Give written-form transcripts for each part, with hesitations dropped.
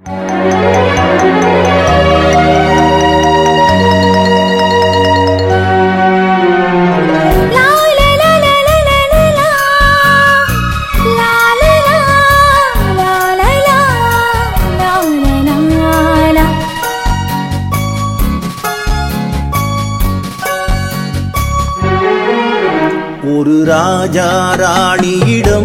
ஒரு ராஜா ராணியிடம்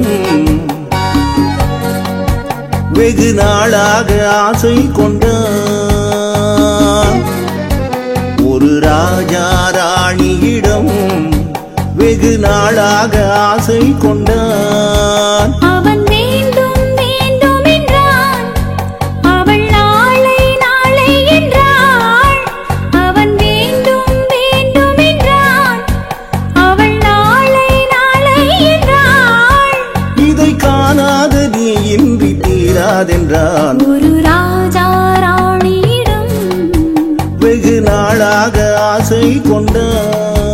வெகு நாளாக ஆசை கொண்டான். ஒரு ராஜா ராணியிடம் வெகு நாளாக ஆசை கொண்டான். அவன் வேண்டும் வேண்டும் என்றான், அவள் நாளை நாளை என்றாள். அவன் வேண்டும் வேண்டும் என்றான், அவள் நாளை நாளை என்றாள். இதை காணாத நீ இன்றி தீராதென்றான். ஒரு ராஜா ராணியிடம் வெகு நாளாக ஆசை கொண்டான்.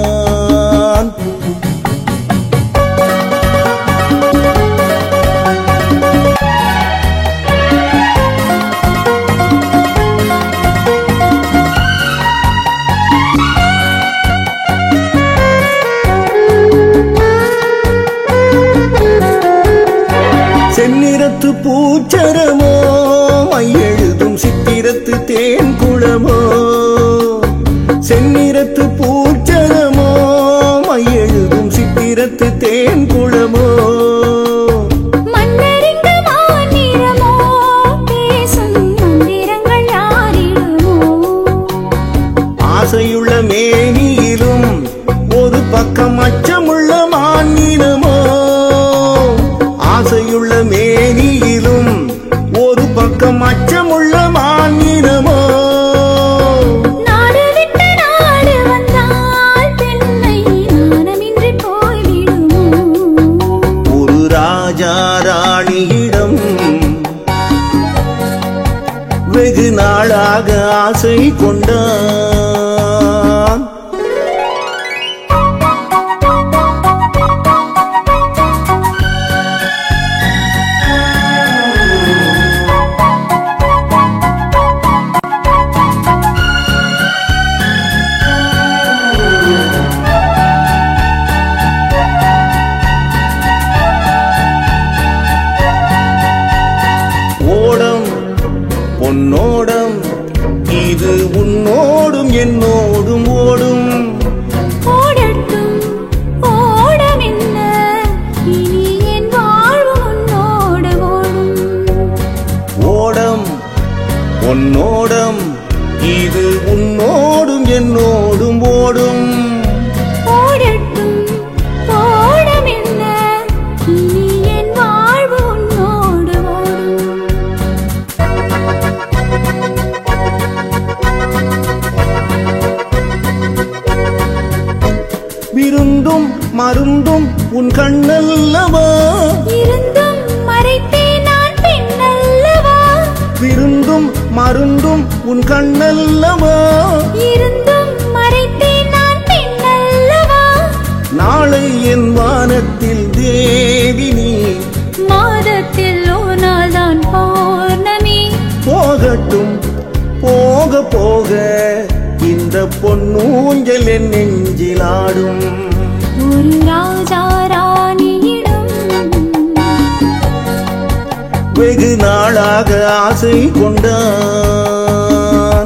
செந்நிறத்து பூச்சரமோ மையெழுதும் சித்திரத்து தேன் குளமோ. செந்நிறத்து பூச்சரமோ மையெழுதும் சித்திரத்து தேன் குளமோ. மன்னரிங்கு மாநிறமோ பேசும் மந்திரங்கள் யாரிடுமோ. ஆசையுள்ள மேனியிலும் ஒரு பக்கம் அச்சமுள்ள மாநிலமோ. ஆசையுள்ள மேனியிலும் ஒரு பக்கம் அச்சமுள்ள மாநிலமோ. நாடு விட்டு நாடு வந்தால் பெண்ணை நாணமின்றி போய்விடுமோ. ஒரு ராஜா ராணியிடம் வெகு நாளாக ஆசை கொண்டான். ஓடம் பொன்னோடம் இது உன்னோடும் என்னோடும் ஓடும். ஓடட்டும் ஓடம் என்ன, இனி என் வாழ்வு உன்னோடு ஓடும். ஓடம் பொன்னோடம் இது உன்னோடும் என்னோடும் ஓடும். ஓடட்டும் ஓடம் என்ன, இனி என் வாழ்வு உன்னோடு ஓடும். விருந்தும் மருந்தும் உன் கண்ணல்லவா. இருந்தும் மறைத்தேன் நான் பெண்ணல்லவா. விருந்தும் மருந்தும் உன் கண்ணல்லவா. இருந்தும் மறைத்தேன் நான் பெண்ணல்லவா. நாளை என் வானத்தில் தேவி நீ. மாதத்தில் ஒரு நாள் தான் பௌர்ணமி. போகட்டும் போக போக இந்த பொன்னூஞ்சல் என் நெஞ்சிலாடும். ஒரு ராஜா ராணியிடம் வெகு நாளாக ஆசை கொண்டான்.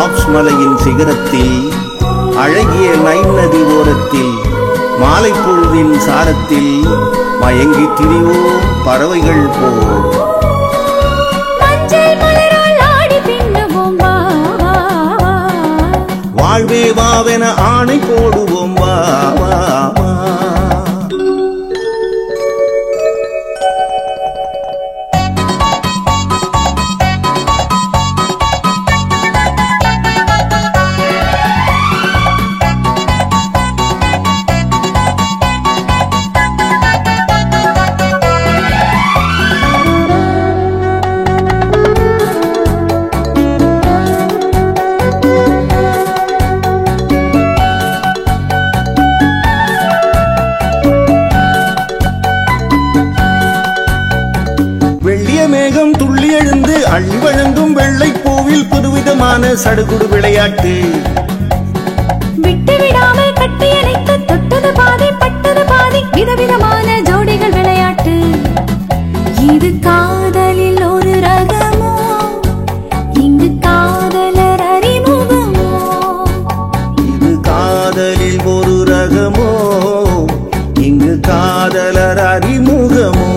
ஆப்ஸ் மலையின் சிகரத்தில், அழகிய நைல் நதி ஓரத்தில், மாலை பொழுதின் சாரத்தில் மயங்கி திரிவோம் பறவைகள் போல். மஞ்சள் மலரால் ஆடி பின்னுவோம் வா வா வா. வாழ்வே வாவென ஆணை போடுவோம் வா வா வா. மேகம் துள்ளி எழுந்து அள்ளி வழங்கும் வெள்ளை பூவில் புதுவிதமான சடுகுடு விளையாட்டு. விட்டு விடாமல் கட்டி அணைத்து தொட்டது பாதி பட்டது பாதி விதவிதமான ஜோடிகள் விளையாட்டு. இது காதலில் ஒரு ரகமோ, இங்கு காதலர் அறிமுகமோ. இது காதலில் ஒரு ரகமோ, இங்கு காதலர் அறிமுகமோ.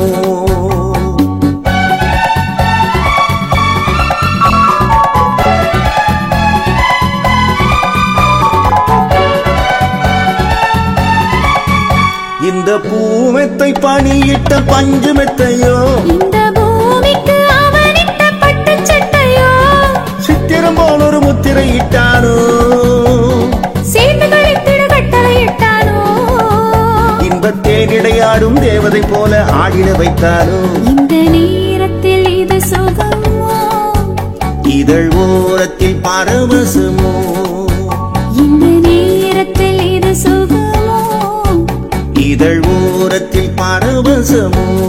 இந்த பூமெத்தை பணியிட்ட பஞ்சு மெத்தையோ, இந்த பூமிக்கு அவனிட்ட பட்டு சட்டையோ, சித்திரம் போல் ஒரு முத்திரை இட்டானோ, சேர்ந்து கழித்திட கட்டளை இட்டானோ. இந்த தேனிடையாடும் தேவதை போல ஆடிட வைத்தானோ. இந்த நேரத்தில் இது சுகமோ, இதழ் ஓரத்தில் பரவசமோ. இந்த நேரத்தில் இது சுகமோ, இதழ் ஓரத்தில் பரவசமோ.